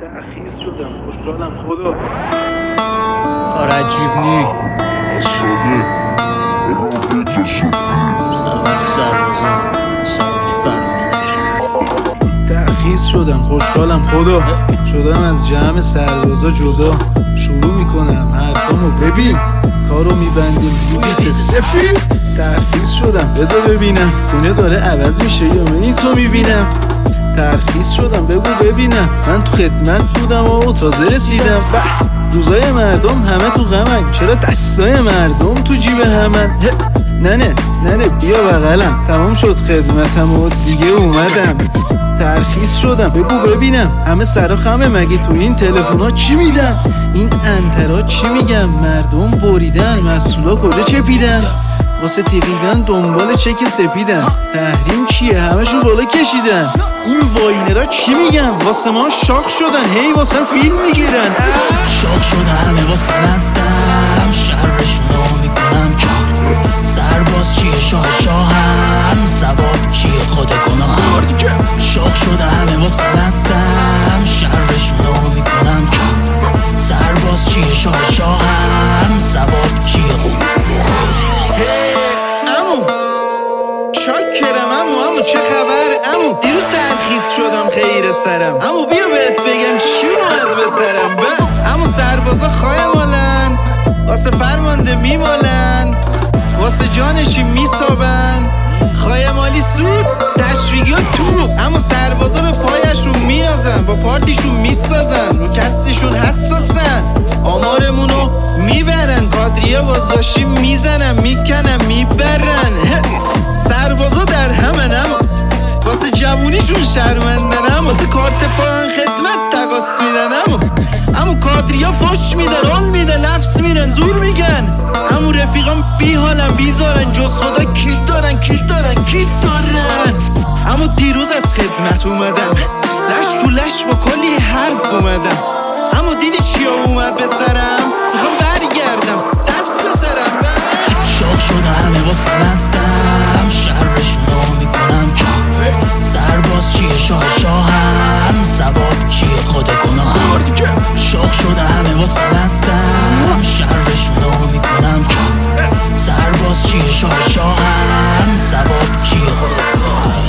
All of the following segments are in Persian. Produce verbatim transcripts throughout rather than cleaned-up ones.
تأخیر شدم خوشحالم خدا. کار عجیب نی اصابه رابط شفیه سلامت سربازان سلامت فرمانده. تأخیر شدم خوشحالم خدا. شدم از جمع سربازا جدا. شروع میکنم حرفامو ببین کارو میبندیم روی سفید. ترخیص شدم بذار ببینم دنیا داره عوض میشه یا منی تو میبینم. ترخیص شدم بگو ببینم من تو خدمت بودم و تازه رسیدم. روزای مردم همه تو غمن چرا دستای مردم تو جیب همن. ننه ننه بیا بغلم تمام شد خدمتم و دیگه اومدم. ترخیص شدم بگو ببینم همه سرا خمه مگه تو این تلفن ها چی میدن. این انترا چی میگم مردم بریدن مسئولا کجا چپیدن. واسه تیقیدن دنبال چک سپیدن. تحریم چیه همشو بالا کشیدن. این واینرا چی میگن واسه ما شاخ شدن هی واسه فیلم میگیرن. شاخ شده همه واسه بستم شرشونو میکنم کم. سرباز چیه شاه شاهم ثواب چیه خود گناهم. شاخ شده همه واسه بستم شرشونو میکنم کم. سرباز چیه شاه شاهم ثواب چیه خود امو چاکرم امو امو چه خبر امو دیروز ترخیص شدم خیر سرم. امو بیا بهت بگم چی اومد به سرم. امو سربازا خواهی مالن واسه فرمانده میمالن واسه جانشی میسابن. خواهی مالی سود تشویقی و تو. امو سربازا به پایشون مینازن با پارتیشون میسازن رو کستشون حساسن. آمارمونو میبرن کادریه بازاشی میزنن میکنن میبرن. سربازا در همن اما واسه جوونیشون شرمندن. اما واسه کارت پایان خدمت تقاس میدن. اما امو کادریا فش میدن آل میدن لفظ میدن زور میگن. امو رفیقام بی حالن بیزارن جز خدا کیل دارن کیل دارن کیل دارن. امو دیروز از خدمت اومدم لش تو لش با کلی حرف اومدم. امو دیدی چیا اومد به سرم میخوام برگردم دست به سرم. شاخ شده همه واسه بستم شرشونو میکنم کم. سرباز چیه شاه شاهم ثواب چیه خود گناهم. شاخ شده همه واسه بستم شرشونو میکنم کم. سرباز چیه شاه شاهم ثواب چیه خود گناهم.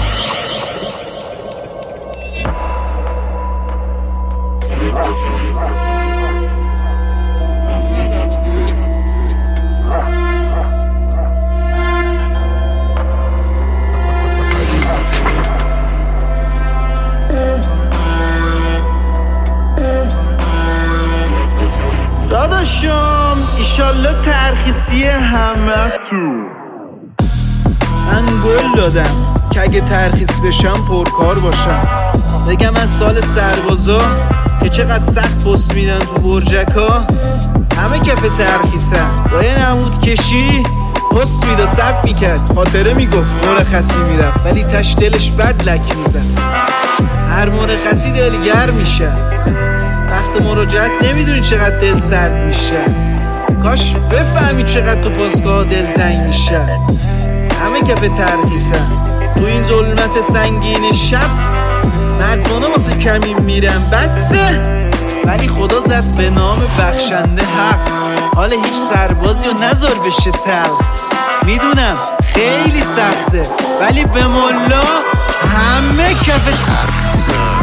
داداشم ایشالله ترخیصی همه تو. من گل دادم که اگه ترخیص بشم پرکار باشم. بگم از سال سربازا که چقدر سخت پست میدن تو برجکا. همه کف ترخیصن با یه نمود کشی پست میداد ثبت میکرد خاطره میگفت مرخصی میرفت ولی تش دلش بد لک میزن. هر مرخصی دلگر میشه وقت مراجعت نمیدونی چقدر دل سرد میشه. کاش بفهمی چقدر تو پاسگاه دلتنگ میشه. همه کف ترخیصن تو این ظلمت سنگین شب. مردمانه واسه کمی میرن بسه ولی خدا زد به نام بخشنده حق. حال هیچ سربازی و نذار بشه تلخ. میدونم خیلی سخته ولی به مولا همه کف ترخیصن.